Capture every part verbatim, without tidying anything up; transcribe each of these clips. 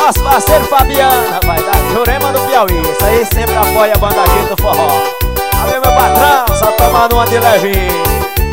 Nosso parceiro Fabiana, vai dar Jurema do Piauí. Isso aí sempre apoia a banda aqui do forró. Valeu, meu patrão, só tomando uma de levinho.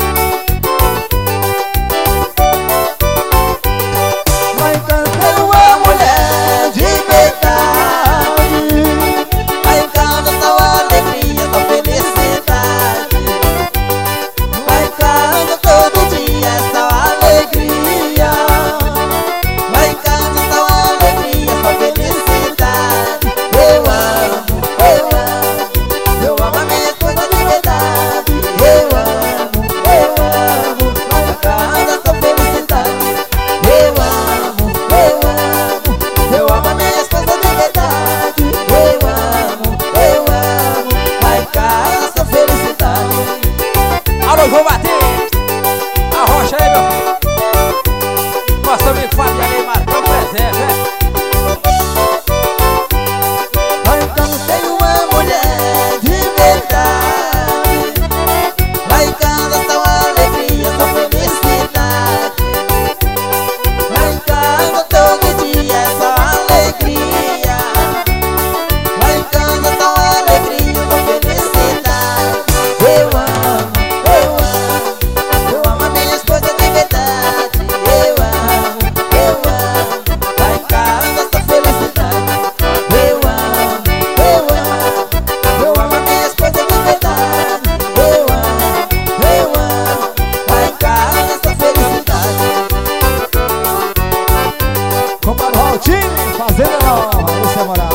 Vai cantar uma mulher de verdade, vai cantar só alegria, só felicidade. Vai cantar todo dia só alegria, vai cantar só alegria, só felicidade. Eu amo, eu amo, eu amo a minha esposa de verdade. Eu amo, eu amo, vai cantar só felicidade. Eu amo, eu amo, eu amo a minha esposa de verdade. Eu amo, eu amo, vai cantar só felicidade. Alô, João Batista, a rocha aí, meu filho. Nosso amigo Fabiano aí, marcou presente, né? Vai cantar uma mulher de verdade, vai cantar só alegria, só felicidade. Vai cantar todo dia só alegria, vai cantar só alegria, só felicidade. Eu amo, eu amo, eu amo a minha esposa de verdade. Eu amo, eu amo, vai cantar só felicidade. Eu amo, eu amo, eu amo a minha esposa de verdade. Eu amo, eu amo, vai cantar só felicidade. Compadre Valtinho, Fazenda Nova, Lúcia Moraes.